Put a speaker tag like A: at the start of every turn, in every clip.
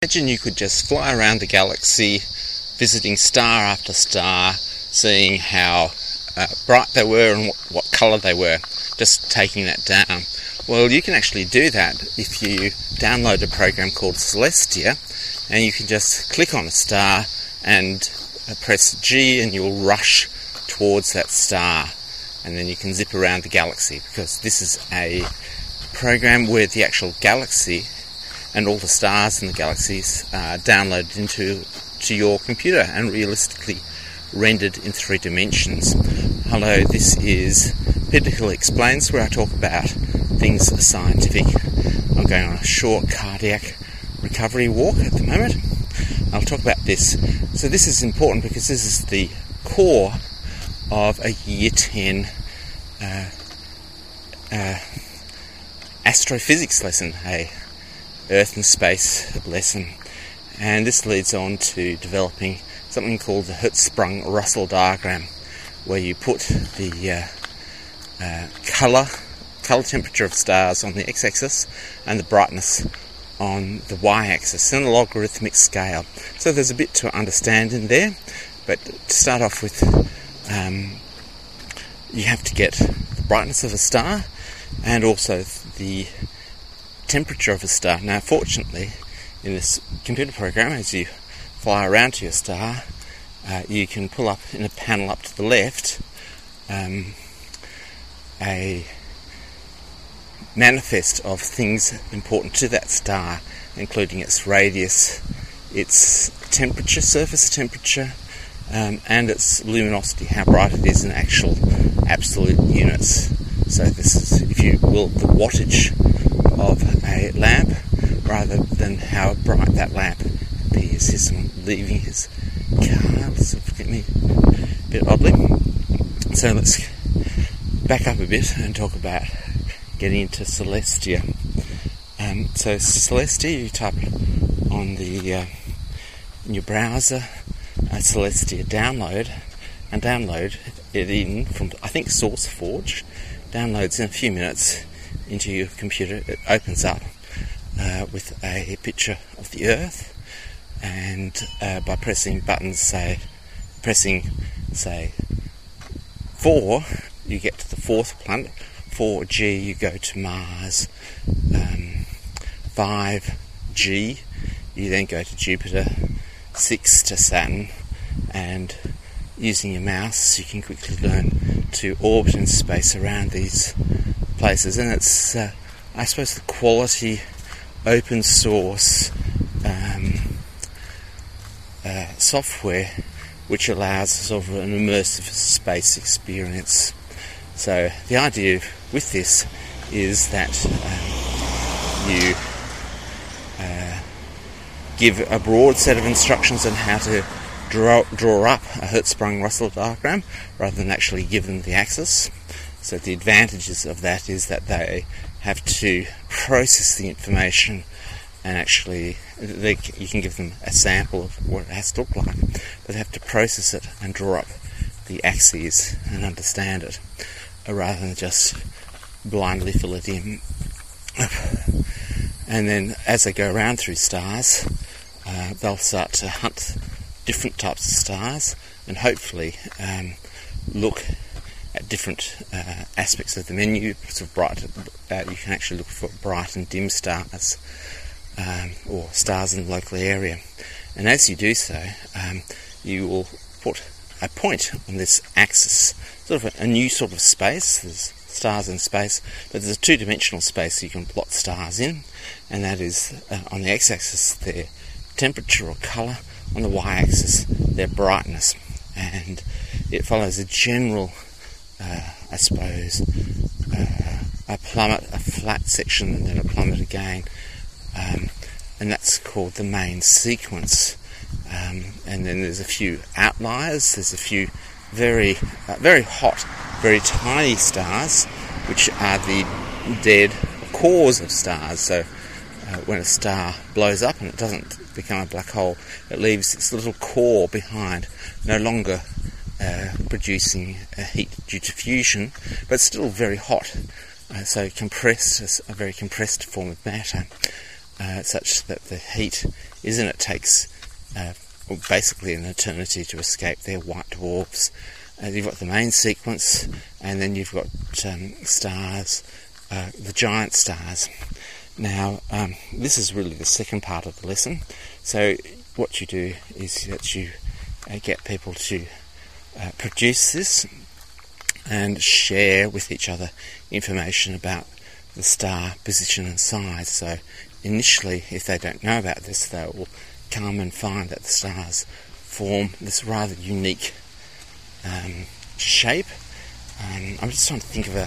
A: Imagine you could just fly around the galaxy, visiting star after star, seeing how bright they were and what colour they were, just taking that down. Well, you can actually do that if you download a program called Celestia, and you can just click on a star and press G and you'll rush towards that star, and then you can zip around the galaxy, because this is a program where the actual galaxy and all the stars in the galaxies are downloaded into your computer and realistically rendered in 3 dimensions. Hello, this is Peter Hill Explains, where I talk about things scientific. I'm going on a short cardiac recovery walk at the moment. I'll talk about this. So this is important because this is the core of a Year 10 astrophysics lesson, a Earth and space lesson. And this leads on to developing something called the Hertzsprung-Russell diagram, where you put the colour temperature of stars on the x-axis and the brightness on the y-axis in a logarithmic scale. So there's a bit to understand in there, but to start off with, you have to get the brightness of a star and also the temperature of a star. Now, fortunately, in this computer program, as you fly around to your star, you can pull up in a panel up to the left a manifest of things important to that star, including its radius, its temperature, surface temperature, and its luminosity, how bright it is in actual absolute units. So this is, if you will, the wattage of a lamp, rather than how bright that lamp appears. Here's someone leaving his car, so forgive me a bit oddly. So let's back up a bit and talk about getting into Celestia. So Celestia, you type on the in your browser Celestia download, and download it in from, I think, SourceForge. Downloads in a few minutes into your computer. It opens up with a picture of the Earth, and by pressing buttons, say 4, you get to the 4th planet. 4G, you go to Mars. 5G, you then go to Jupiter. 6 to Saturn, and using your mouse you can quickly learn to orbit in space around these places. And it's I suppose the quality open source software which allows sort of an immersive space experience. So the idea with this is that you give a broad set of instructions on how to draw up a Hertzsprung-Russell diagram rather than actually give them the axis. So the advantages of that is that they have to process the information, and actually you can give them a sample of what it has to look like, but they have to process it and draw up the axes and understand it, rather than just blindly fill it in. And then as they go around through stars, they'll start to hunt different types of stars and hopefully look at different aspects of the menu. Sort of bright, you can actually look for bright and dim stars, or stars in the local area. And as you do so, you will put a point on this axis, sort of a new sort of space. There's stars in space, but there's a 2-dimensional space you can plot stars in, and that is on the x-axis their temperature or colour, on the y-axis their brightness, and it follows a general, I suppose, a plummet, a flat section, and then a plummet again, and that's called the main sequence. And then there's a few outliers. There's a few very hot, very tiny stars, which are the dead cores of stars. So when a star blows up and it doesn't become a black hole, it leaves its little core behind, no longer producing heat due to fusion, but still very hot. So compressed, a very compressed form of matter. such that the heat in it takes basically an eternity to escape. They're white dwarfs. You've got the main sequence, and then you've got stars, the giant stars. Now, this is really the second part of the lesson. So what you do is that you get people to produce this and share with each other information about the star position and size. So initially, if they don't know about this, they will come and find that the stars form this rather unique shape. I'm just trying to think of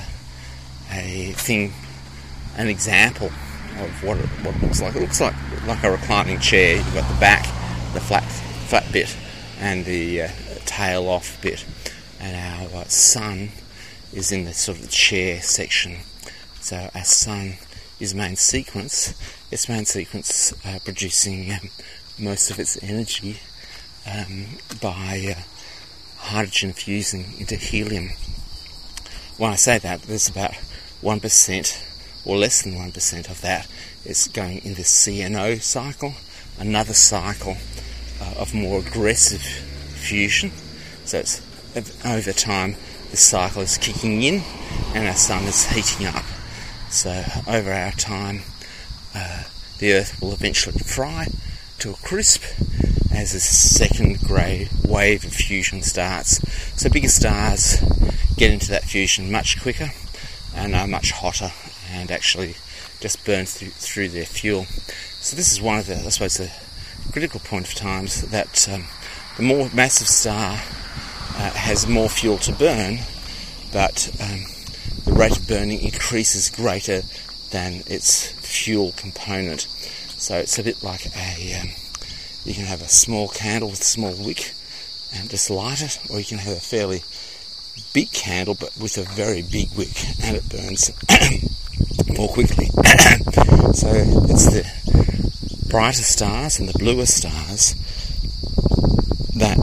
A: an example of what it looks like. It looks like a reclining chair. You've got the back, the flat bit, and the tail off bit. And our sun is in the sort of the chair section. So our sun is main sequence. Its main sequence producing most of its energy by hydrogen fusing into helium. When I say that, there's about 1% or less than 1% of that is going in the CNO cycle, another cycle of more aggressive fusion. So it's over time this cycle is kicking in and our sun is heating up. So over our time the Earth will eventually fry to a crisp as a second grey wave of fusion starts. So bigger stars get into that fusion much quicker and are much hotter and actually just burn through their fuel. So this is one of the, I suppose, the critical point of times that the more massive star has more fuel to burn, but the rate of burning increases greater than its fuel component. So it's a bit like you can have a small candle with a small wick and just light it, or you can have a fairly big candle but with a very big wick and it burns more quickly. So it's the brighter stars and the bluer stars that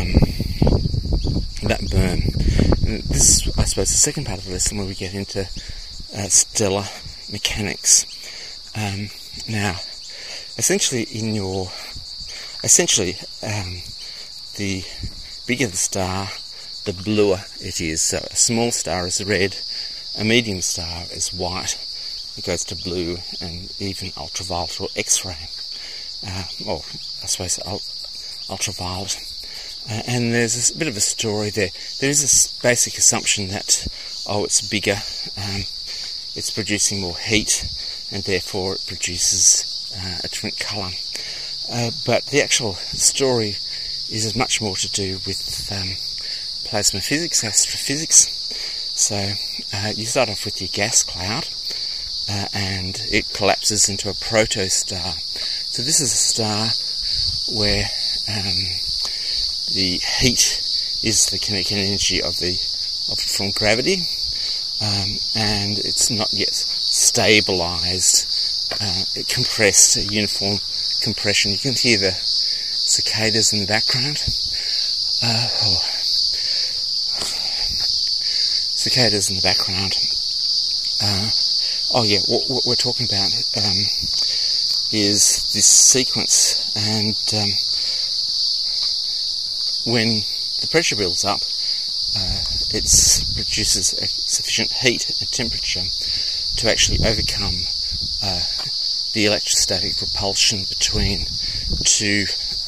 A: burn. And this is, I suppose, the second part of the lesson where we get into stellar mechanics. Now, essentially, the bigger the star, the bluer it is. So a small star is red, a medium star is white. It goes to blue and even ultraviolet or X-ray. Or I suppose ultraviolet. And there's a bit of a story there. There is a basic assumption that, it's bigger, it's producing more heat, and therefore it produces a different colour. But the actual story is much more to do with plasma physics, astrophysics. So you start off with your gas cloud, and it collapses into a protostar. So this is a star where the heat is the kinetic energy from gravity, and it's not yet stabilised, compressed, a uniform compression. You can hear the cicadas in the background. Cicadas in the background. What we're talking about is this sequence, and when the pressure builds up, it produces a sufficient heat and temperature to actually overcome the electrostatic repulsion between two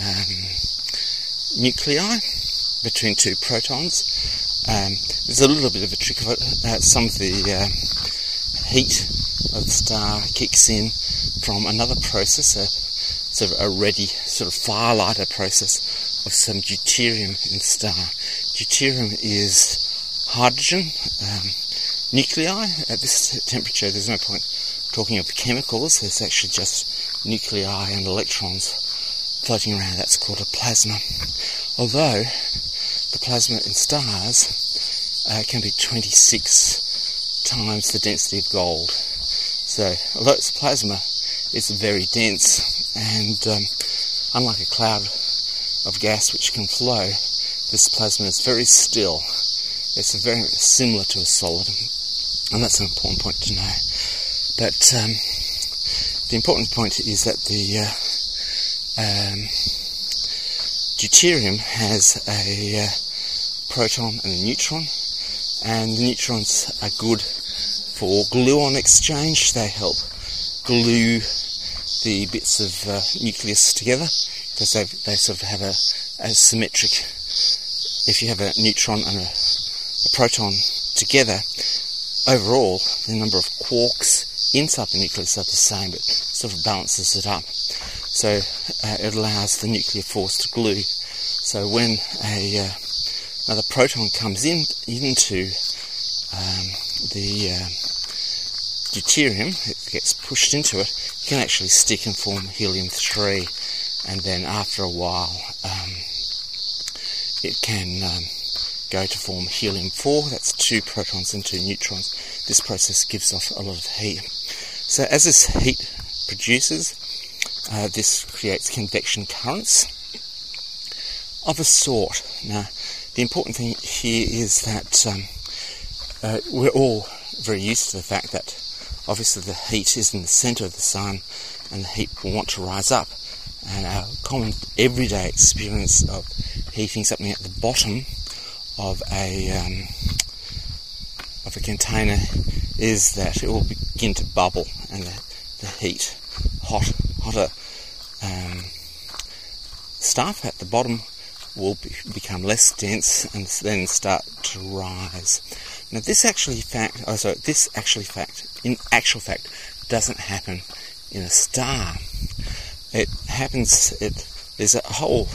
A: nuclei, between two protons. There's a little bit of a trick of it. Some of the heat of the star kicks in from another process, a ready sort of firelighter process of some deuterium in the star. Deuterium is hydrogen nuclei. At this temperature, there's no point talking of chemicals. There's actually just nuclei and electrons floating around. That's called a plasma. Although the plasma in stars can be 26 times the density of gold. So although it's plasma, it's very dense, and unlike a cloud of gas which can flow, this plasma is very still. It's very similar to a solid, and that's an important point to know. But the important point is that the deuterium has a proton and a neutron, and the neutrons are good for gluon exchange. They help glue the bits of nucleus together because they sort of have a symmetric. If you have a neutron and a proton together, overall the number of quarks inside the nucleus are the same, but sort of balances it up. So it allows the nuclear force to glue. So when another proton comes into the deuterium, it gets pushed into it, it can actually stick and form helium-3, and then after a while it can go to form helium-4. That's 2 protons and 2 neutrons. This process gives off a lot of heat. So as this heat produces, this creates convection currents of a sort. Now, the important thing here is that we're all very used to the fact that obviously the heat is in the centre of the sun and the heat will want to rise up. And our common everyday experience of heating something at the bottom of a container is that it will begin to bubble, and the heat, hotter stuff at the bottom will become less dense and then start to rise. Now, this actual fact doesn't happen in a star. It happens. There's a whole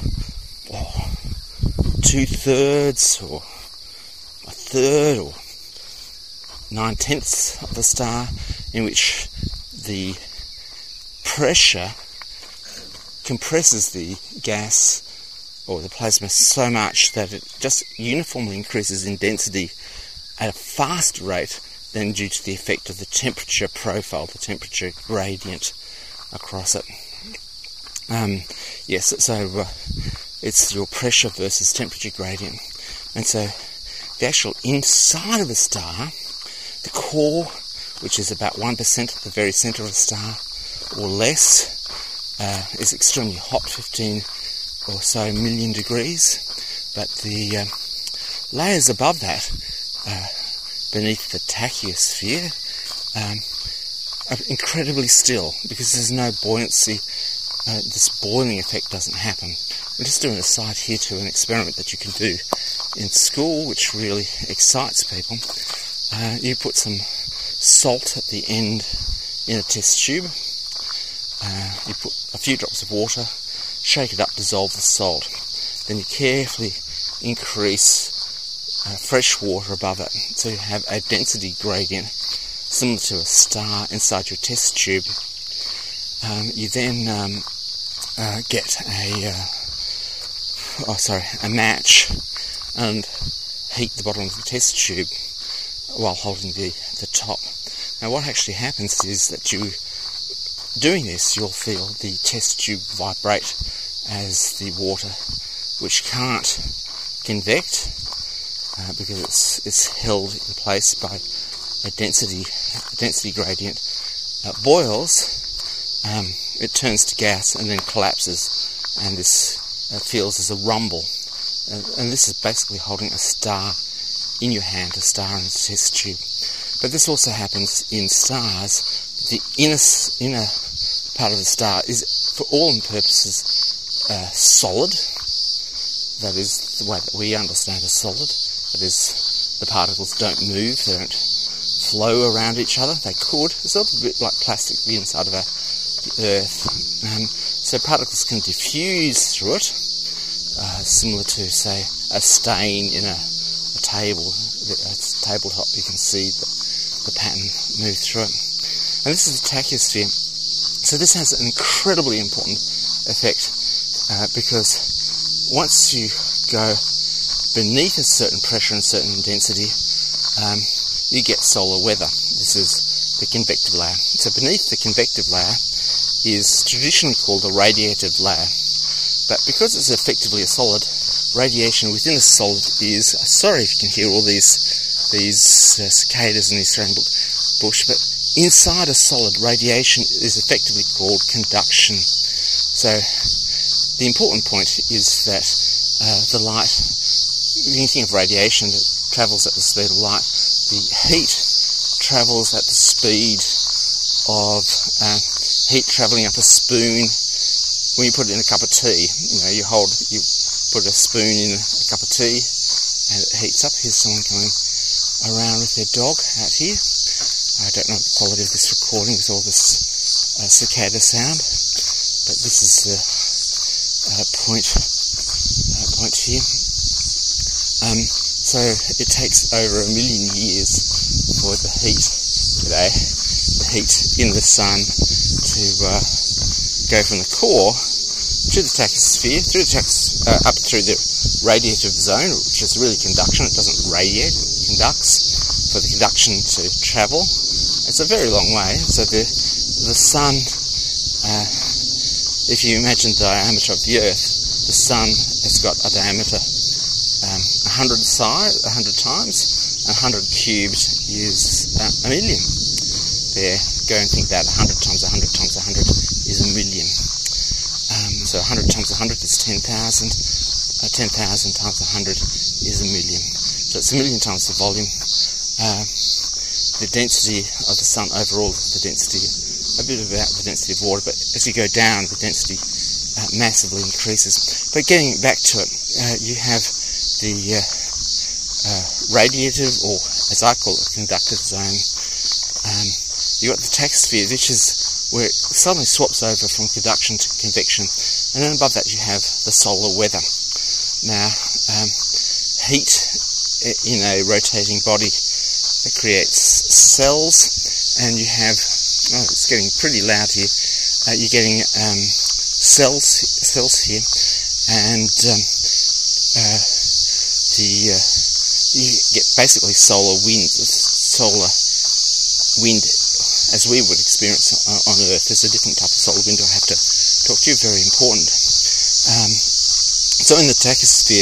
A: 2/3 or a third or 9/10 of a star in which the pressure compresses the gas or the plasma so much that it just uniformly increases in density at a faster rate than due to the effect of the temperature profile, the temperature gradient across it. It's your pressure versus temperature gradient. And so the actual inside of a star, the core, which is about 1% at the very centre of a star or less, is extremely hot, 15 or so million degrees. But the layers above that, beneath the tachyosphere, are incredibly still because there's no buoyancy. This boiling effect doesn't happen. I'm just doing a side here to an experiment that you can do in school, which really excites people. You put some salt at the end in a test tube. You put a few drops of water, shake it up, dissolve the salt. Then you carefully increase fresh water above it, so you have a density gradient similar to a star inside your test tube. You then get a match and heat the bottom of the test tube while holding the top. Now, what actually happens is that doing this, you'll feel the test tube vibrate as the water, which can't convect because it's held in place by a density gradient, boils. It turns to gas and then collapses, and this feels as a rumble. And this is basically holding a star in your hand, a star in a test tube. But this also happens in stars. The inner part of the star is, for all intents and purposes, solid. That is the way that we understand a solid. That is, the particles don't move, they don't flow around each other. They could. It's a little bit like plastic, the inside of the Earth. So particles can diffuse through it, similar to, say, a stain in a tabletop. You can see the pattern move through it. And this is the tachyosphere. So this has an incredibly important effect because once you go beneath a certain pressure and certain density, you get solar weather. This is the convective layer. So beneath the convective layer is traditionally called a radiative layer. But because it's effectively a solid, radiation within a solid is, sorry if you can hear all these cicadas in the Australian bush, but inside a solid, radiation is effectively called conduction. So the important point is that the light, when you think of radiation that travels at the speed of light, the heat travels at the speed of heat travelling up a spoon. When you put it in a cup of tea, you put a spoon in a cup of tea and it heats up. Here's someone coming around with their dog out here. I don't know the quality of this recording with all this cicada sound, but this is the point here. So it takes over 1 million years for the heat in the sun to go from the core to the tachosphere, up through the radiative zone, which is really conduction. It doesn't radiate, it conducts. For the conduction to travel, it's a very long way. So the sun, if you imagine the diameter of the Earth, the sun has got a diameter 100 times, and 100 cubed is a million. There, go and think that 100 times 100 times 100 is a million. So 100 times 100 is 10,000. 10,000 times 100 is a million. So it's a million times the volume. The density of the sun overall, a bit about the density of water, but as you go down, the density massively increases. But getting back to it, you have the radiative, or as I call it, conductive zone. You've got the tachosphere, which is where it suddenly swaps over from conduction to convection, and then above that you have the solar weather. Now, heat in a rotating body, it creates cells, and you have, it's getting pretty loud here, you're getting cells here, and you get basically solar wind as we would experience on Earth. There's a different type of solar wind I have to talk to you, very important. So in the tachosphere,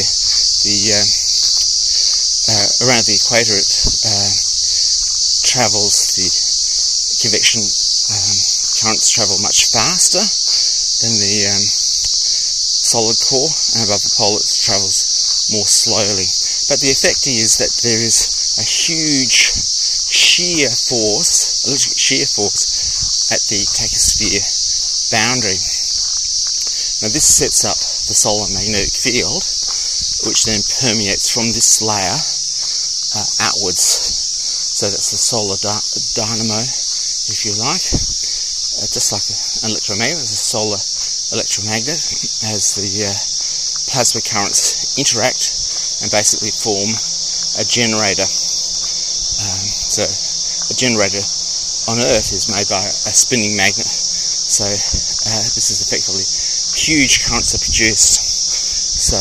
A: around the equator, it travels, the convection currents travel much faster than the solid core, and above the pole it travels more slowly. But the effect is that there is a huge electric shear force at the tachosphere boundary. Now this sets up the solar magnetic field, which then permeates from this layer outwards. So that's the solar dynamo, if you like. Just like an electromagnet, it's a solar electromagnet, as the plasma currents interact and basically form a generator. So a generator on Earth is made by a spinning magnet. So this is effectively huge currents are produced. So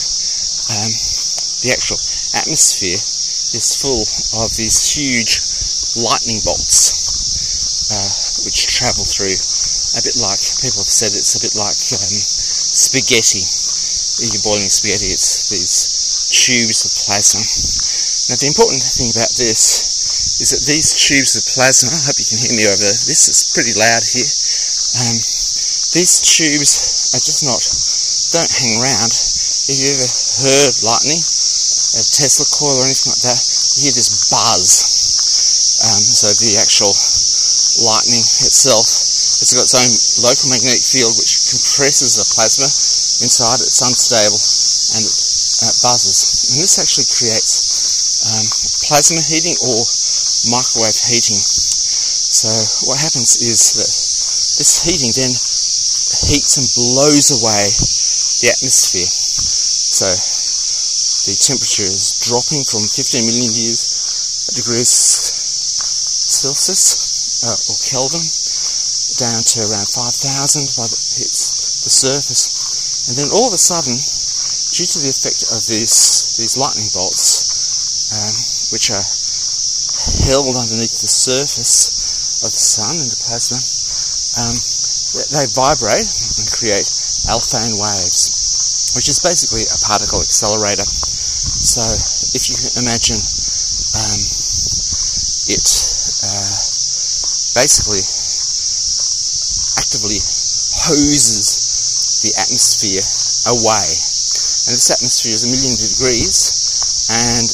A: the actual atmosphere is full of these huge lightning bolts which travel through, a bit like, people have said it's a bit like spaghetti. You're boiling spaghetti, it's these tubes of plasma. Now the important thing about this is that these tubes of plasma, I hope you can hear me over this, it's pretty loud here. These tubes are just don't hang around. If you ever heard lightning, a Tesla coil or anything like that, you hear this buzz. So the actual lightning itself, it's got its own local magnetic field which compresses the plasma inside. It's unstable and it buzzes. And this actually creates plasma heating or microwave heating. So what happens is that this heating then heats and blows away the atmosphere. So the temperature is dropping from 15 million degrees Celsius or Kelvin down to around 5,000 by it hits the surface. And then all of a sudden, due to the effect of these lightning bolts, which are held underneath the surface of the sun and the plasma, they vibrate and create Alfvén waves, which is basically a particle accelerator. So if you can imagine it basically actively hoses the atmosphere away. And this atmosphere is 1 million degrees, and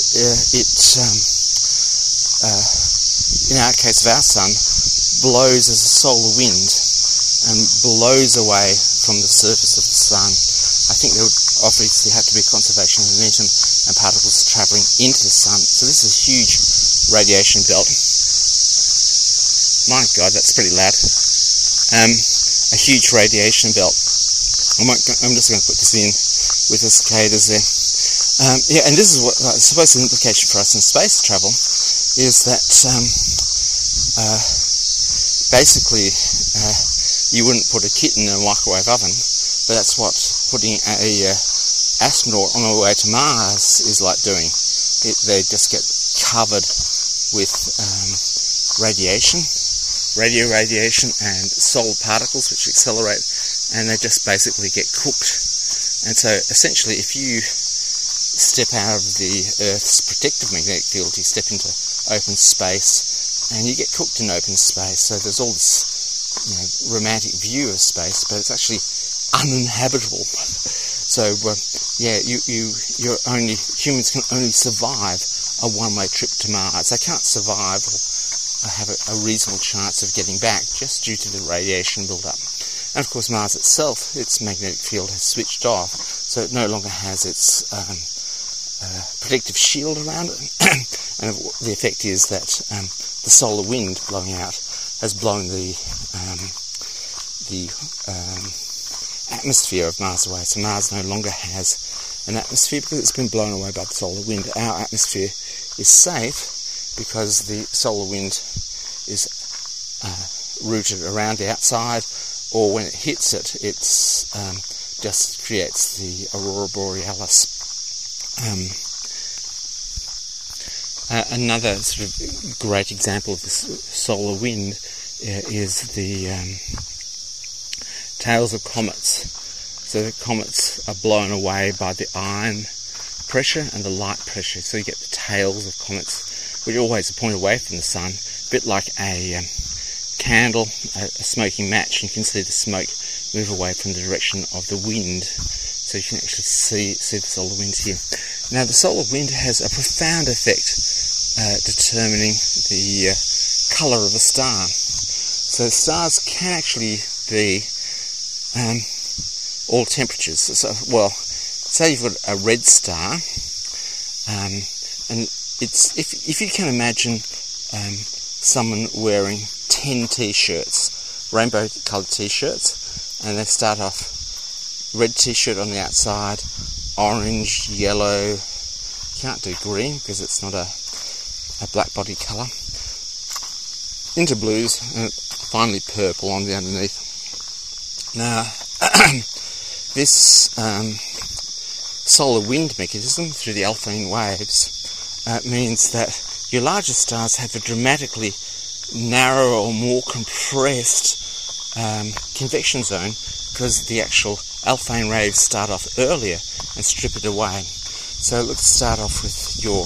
A: in our case of our sun, blows as a solar wind and blows away from the surface of the sun. I think there would obviously have to be conservation of momentum and particles travelling into the sun. So this is a huge radiation belt. My God, that's pretty loud. A huge radiation belt. I'm just going to put this in with the cicadas there. And this is what I suppose the implication for us in space travel is that basically you wouldn't put a kitten in a microwave oven, but that's what putting a astronaut on their way to Mars is like doing. They just get covered with radiation, radio radiation and solar particles which accelerate, and they just basically get cooked. And so essentially if you step out of the Earth's protective magnetic field, you step into open space and you get cooked in open space. So there's all this romantic view of space, but it's actually uninhabitable. So humans can only survive a one-way trip to Mars. They can't survive or have a reasonable chance of getting back just due to the radiation build-up. And of course Mars itself, its magnetic field has switched off, so it no longer has its protective shield around it. And the effect is that the solar wind blowing out has blown the atmosphere of Mars away. So Mars no longer has an atmosphere because it's been blown away by the solar wind. Our atmosphere is safe because the solar wind is rooted around the outside, or when it hits it, it's just creates the aurora borealis. Another sort of great example of this solar wind is the tails of comets. So the comets are blown away by the ion pressure and the light pressure. So you get the tails of comets, which always point away from the sun, a bit like a candle, a smoking match. You can see the smoke move away from the direction of the wind. So you can actually see the solar wind here. Now the solar wind has a profound effect determining the colour of a star. So stars can actually be all temperatures. So, well, say you've got a red star, and it's if you can imagine someone wearing 10 t-shirts, rainbow coloured t-shirts, and they start off red t-shirt on the outside, orange, yellow, can't do green because it's not a black body colour, into blues, and finally purple on the underneath. Now this solar wind mechanism through the Alfvén waves means that your larger stars have a dramatically narrower or more compressed convection zone because the actual Alfvén waves start off earlier and strip it away. So let's start off with your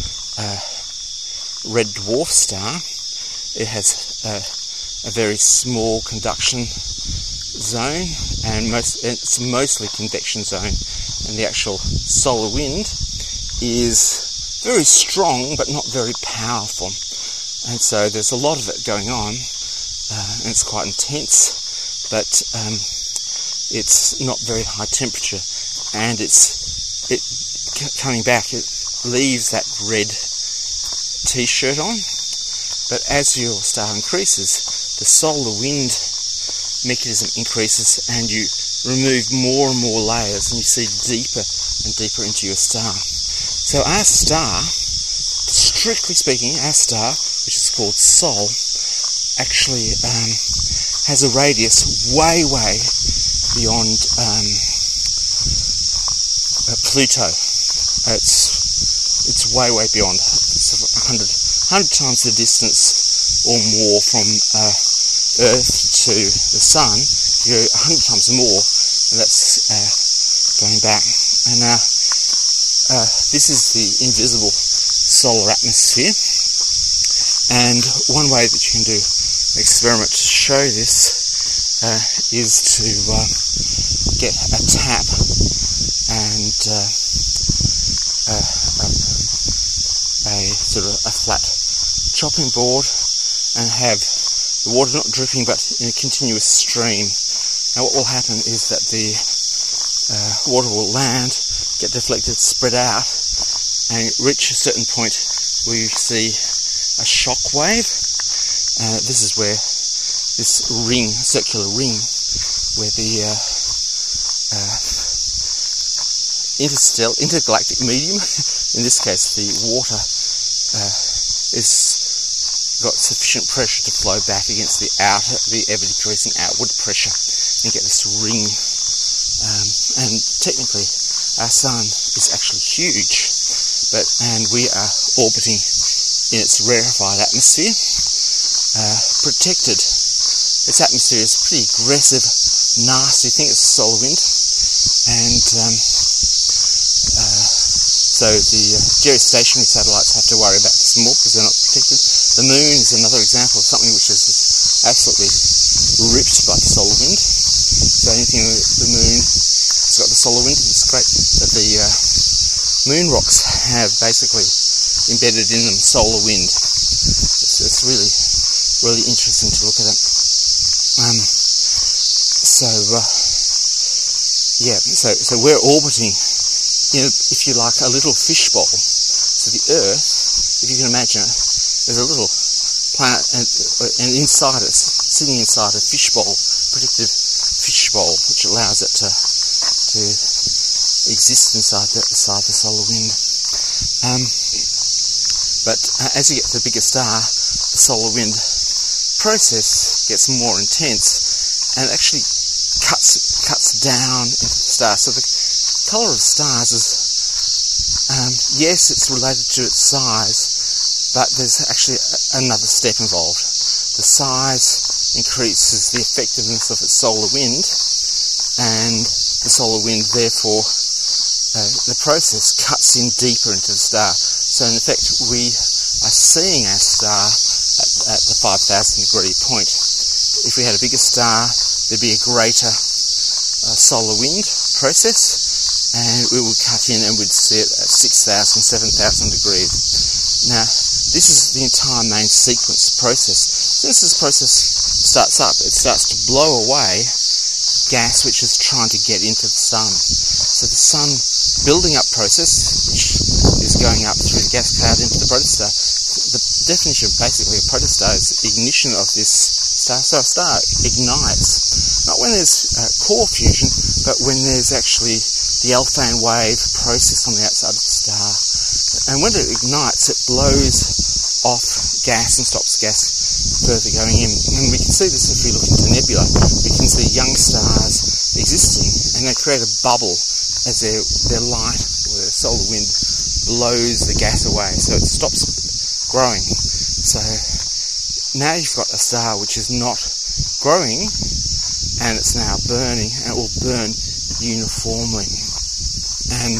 A: red dwarf star. It has a very small conduction zone, and it's mostly convection zone, and the actual solar wind is very strong but not very powerful, and so there's a lot of it going on, and it's quite intense, but it's not very high temperature, and coming back, it leaves that red t-shirt on. But as your star increases, the solar wind mechanism increases, and you remove more and more layers, and you see deeper and deeper into your star. So our star, strictly speaking, which is called Sol, actually has a radius way beyond Pluto. It's way beyond. It's 100 times the distance or more from Earth to the Sun. You go 100 times more, and that's going back. And this is the invisible solar atmosphere. And one way that you can do experiment to show this is to get a tap and a sort of a flat chopping board and have the water not dripping but in a continuous stream. Now what will happen is that the water will land, get deflected, spread out, and reach a certain point where you see a shock wave. This is where this ring, circular ring, where the intergalactic medium, in this case the water, is got sufficient pressure to flow back against the ever decreasing outward pressure, and get this ring. And technically, our sun is actually huge, and we are orbiting in its rarefied atmosphere, protected. Its atmosphere is pretty aggressive, nasty thing. It's a solar wind, and so the geostationary satellites have to worry about this more because they're not protected. The moon is another example of something which is absolutely ripped by the solar wind. So anything the moon has got the solar wind, it's great that the moon rocks have basically embedded in them solar wind. It's really interesting to look at it. So we're orbiting in, if you like, a little fishbowl. So the Earth, if you can imagine it, there's a little planet, and inside it, sitting inside a fishbowl, protected fishbowl, which allows it to exist inside the solar wind. But as you get to the bigger star, the solar wind process gets more intense and actually cuts down into the star. So the colour of stars is, yes, it's related to its size, but there's actually another step involved. The size increases the effectiveness of its solar wind, and the solar wind, therefore, the process cuts in deeper into the star. So in effect, we are seeing our star at the 5,000 degree point. If we had a bigger star, there'd be a greater solar wind process, and we would cut in and we'd see it at 6,000, 7,000 degrees. Now, this is the entire main sequence process. Since this process starts up, it starts to blow away gas which is trying to get into the sun. So the sun building up process, which is going up through the gas cloud into the protostar. The definition of basically a protostar is ignition of this star. So a star ignites, not when there's core fusion, but when there's actually the Alfvén wave process on the outside of the star. And when it ignites, it blows off gas and stops gas further going in. And we can see this if we look into nebula. We can see young stars existing, and they create a bubble as their light or their solar wind blows the gas away, so it stops growing. So now you've got a star which is not growing, and it's now burning, and it will burn uniformly. And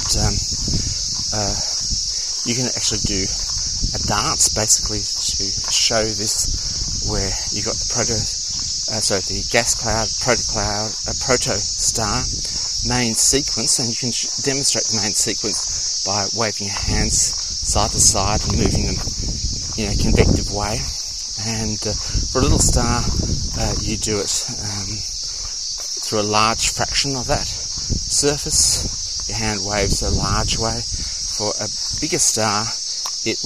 A: you can actually do a dance basically to show this, where you got the gas cloud, protostar main sequence, and you can demonstrate the main sequence by waving your hands side to side and moving them in a convective way. And for a little star, you do it through a large fraction of that surface. Your hand waves a large way. For a bigger star, it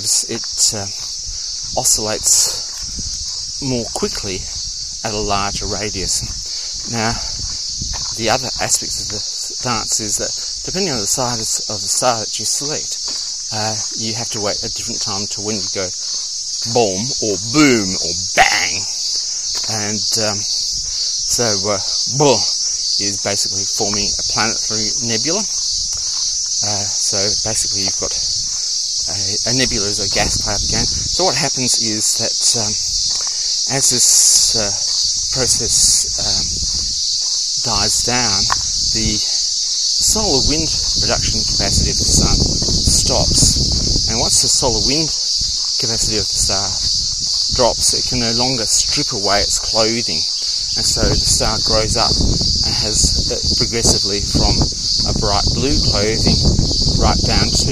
A: oscillates more quickly at a larger radius. Now, the other aspects of the dance is that depending on the size of the star that you select, you have to wait a different time to when you go boom or boom or bang. And so boom is basically forming a planetary nebula. So basically you've got a nebula is a gas cloud again. So what happens is that as this process dies down, the solar wind production capacity of the sun stops. And once the solar wind capacity of the star drops, it can no longer strip away its clothing, and so the star grows up and has progressively from a bright blue clothing right down to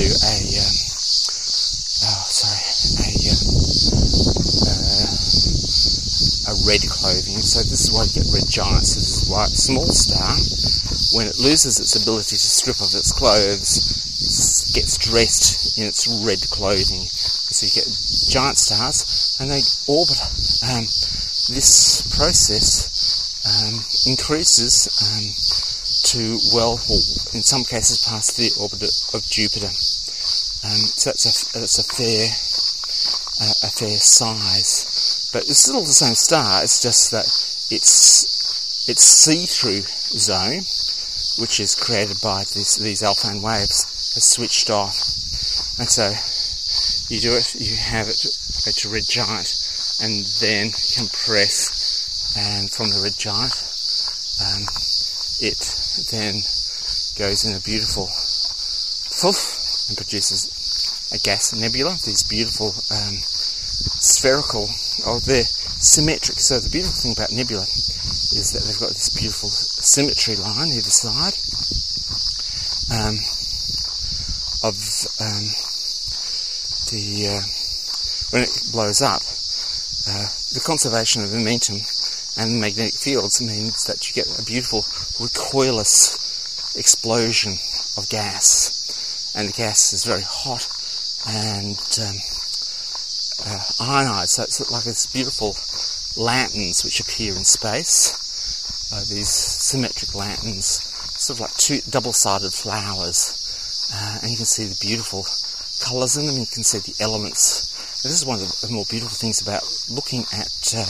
A: a red clothing. So this is why you get red giants. So this is why a small star, when it loses its ability to strip off its clothes, gets dressed in its red clothing. So you get giant stars, and they orbit. This process increases to, well, in some cases past the orbit of Jupiter. So that's a fair size. But it's still the same star. It's just that its see-through zone, which is created by these alphane waves, has switched off. And so you do it. You have it go to red giant, and then compress. And from the red giant, it then goes in a beautiful foof and produces a gas nebula. These beautiful spherical, they're symmetric. So the beautiful thing about nebula is that they've got this beautiful symmetry line either side when it blows up. The conservation of momentum and magnetic fields means that you get a beautiful recoilless explosion of gas, and the gas is very hot and ionized, so it's like these beautiful lanterns which appear in space, these symmetric lanterns, sort of like two double-sided flowers, and you can see the beautiful colours in them. You can see the elements. And this is one of the more beautiful things about looking at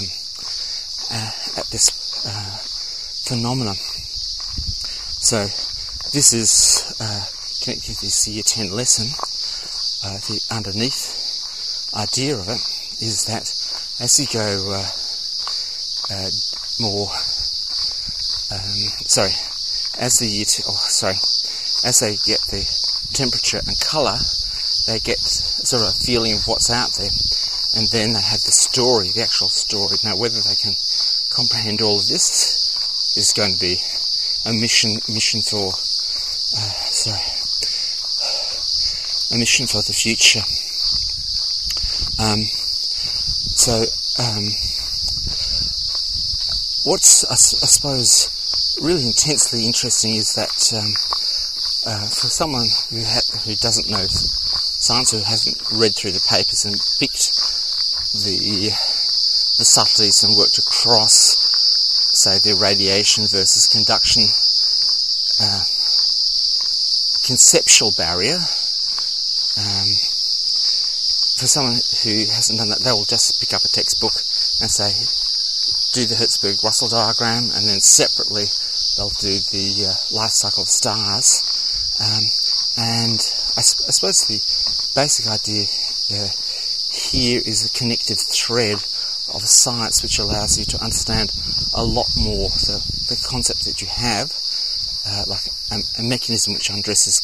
A: this phenomenon. So this is connected to this Year 10 lesson. The underneath idea of it is that as you go as they get the temperature and colour, they get sort of a feeling of what's out there, and then they have the story, the actual story. Now, whether they can comprehend all of this is going to be a mission for the future. What's I suppose really intensely interesting is that for someone who doesn't know science, who hasn't read through the papers and picked the subtleties and worked across, say, the radiation versus conduction conceptual barrier, for someone who hasn't done that, they will just pick up a textbook and say, do the Hertzsprung-Russell diagram, and then separately they'll do the life cycle of stars. And I suppose the basic idea here is a connective thread of a science which allows you to understand a lot more the concept that you have, like a mechanism which undresses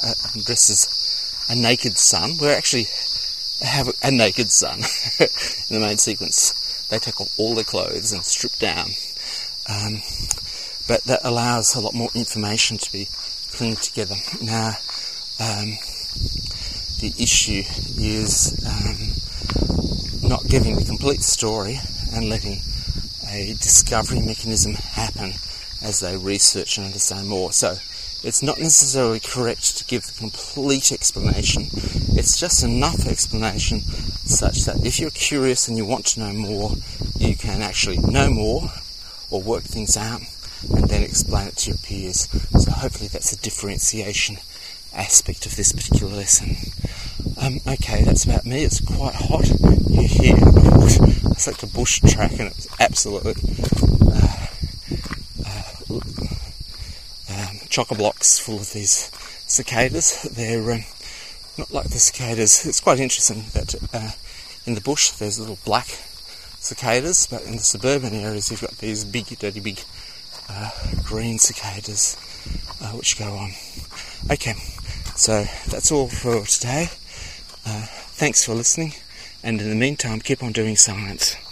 A: a naked sun. We actually have a naked sun in the main sequence. They take off all their clothes and strip down. But that allows a lot more information to be cleaned together. Now, the issue is not giving the complete story and letting a discovery mechanism happen as they research and understand more. So it's not necessarily correct to give the complete explanation. It's just enough explanation such that if you're curious and you want to know more, you can actually know more or work things out and then explain it to your peers. So hopefully that's a differentiation aspect of this particular lesson. Okay, that's about me. It's quite hot. You hear it's like a bush track, and it's absolutely chock-a-blocks full of these cicadas. They're not like the cicadas. It's quite interesting that in the bush there's little black cicadas, but in the suburban areas you've got these big, dirty, big green cicadas which go on. Okay, so that's all for today. Thanks for listening, And in the meantime, keep on doing science.